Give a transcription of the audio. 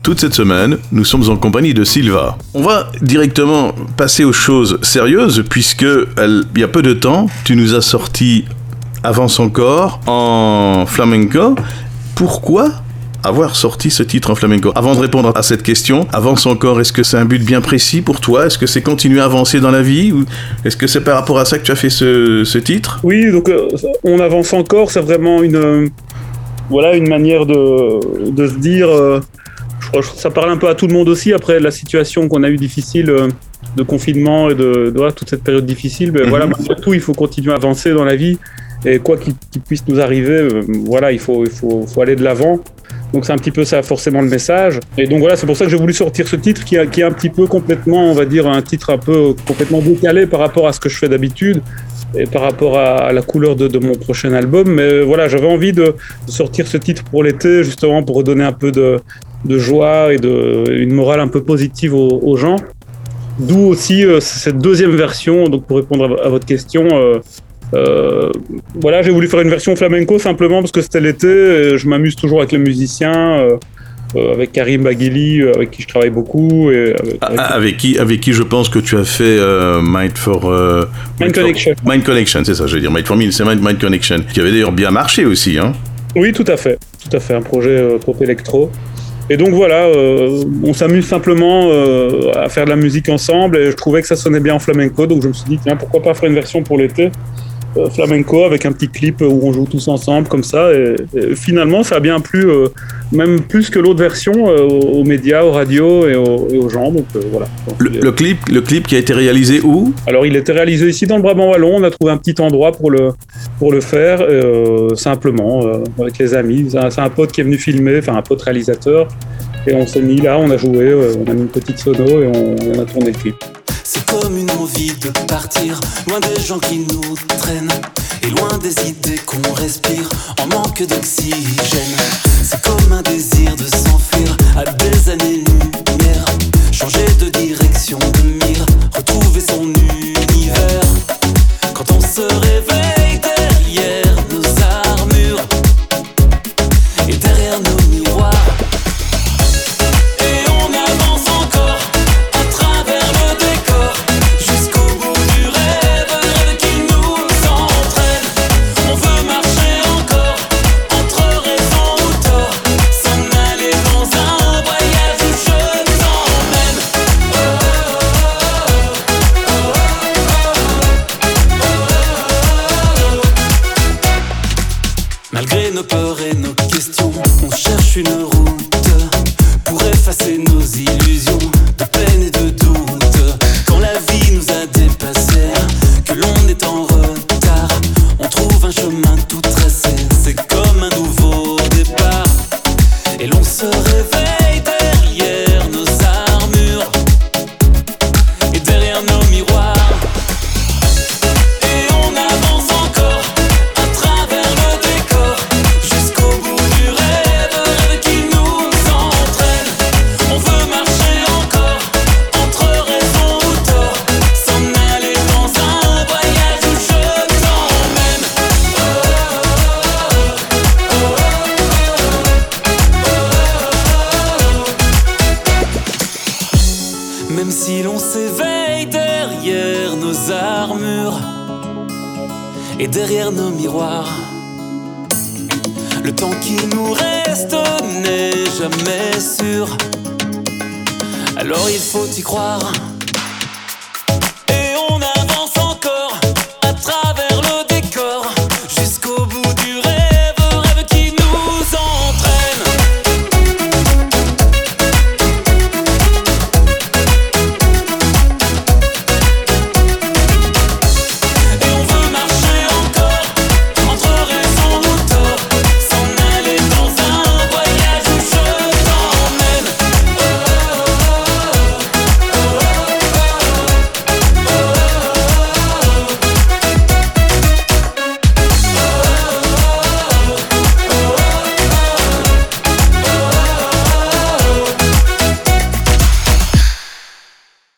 Toute cette semaine, nous sommes en compagnie de Silva. On va directement passer aux choses sérieuses puisque il y a peu de temps, tu nous as sorti Avance encore en flamenco. Pourquoi avoir sorti ce titre en flamenco? Avant de répondre à cette question, Avance encore, est-ce que c'est un but bien précis pour toi? Est-ce que c'est continuer à avancer dans la vie? Ou est-ce que c'est par rapport à ça que tu as fait ce titre? Oui, donc on avance encore, c'est vraiment une manière de se dire... je crois que ça parle un peu à tout le monde aussi, après la situation qu'on a eue difficile de confinement et de toute cette période difficile. Mais voilà, surtout, il faut continuer à avancer dans la vie. Et quoi qu'il puisse nous arriver, il faut aller de l'avant. Donc c'est un petit peu ça forcément le message. Et donc voilà, c'est pour ça que j'ai voulu sortir ce titre qui est un petit peu complètement, on va dire, un titre un peu complètement décalé par rapport à ce que je fais d'habitude et par rapport à la couleur de mon prochain album. Mais voilà, j'avais envie de sortir ce titre pour l'été, justement pour redonner un peu de joie et une morale un peu positive aux gens. D'où aussi cette deuxième version, donc pour répondre à votre question... j'ai voulu faire une version flamenco simplement parce que c'était l'été et je m'amuse toujours avec les musiciens, avec Karim Baghili, avec qui je travaille beaucoup. Et avec qui je pense que tu as fait Mind Connection. Mind Connection, c'est ça, je veux dire. Mind for Me, c'est Mind Connection, qui avait d'ailleurs bien marché aussi. Hein. Oui, tout à fait, un projet pop électro. Et donc voilà, on s'amuse simplement à faire de la musique ensemble et je trouvais que ça sonnait bien en flamenco, donc je me suis dit, tiens, pourquoi pas faire une version pour l'été flamenco avec un petit clip où on joue tous ensemble comme ça et finalement ça a bien plu, même plus que l'autre version aux médias, aux radios et aux gens, donc voilà. Donc, le clip qui a été réalisé où? Alors il a été réalisé ici dans le Brabant wallon, on a trouvé un petit endroit pour le faire simplement avec les amis, c'est un pote qui est venu filmer, enfin un pote réalisateur, et on s'est mis là, on a joué, on a mis une petite sono et on a tourné le clip. C'est comme une envie de partir, loin des gens qui nous traînent et loin des idées qu'on respire en manque d'oxygène. C'est comme un désir de s'enfuir à des années-lumière, changer de direction, de mire, retrouver son univers. Quand on se réveille derrière nos armures et derrière nos miroirs. Malgré nos peurs et nos questions, on cherche une route pour effacer nos illusions de peine et de doute. Quand la vie nous a dépassés, que l'on est en retard, on trouve un chemin tout tracé, c'est comme un nouveau départ. Et l'on se réveille derrière nos armures et derrière nos miroirs. Même si l'on s'éveille derrière nos armures et derrière nos miroirs, le temps qui nous reste n'est jamais sûr. Alors il faut y croire.